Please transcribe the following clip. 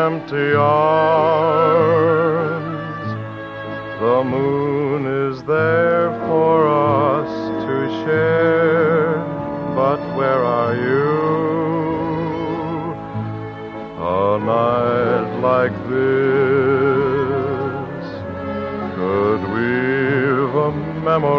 empty arms. The moon is there for us to share, but where are you? A night like this could weave a memory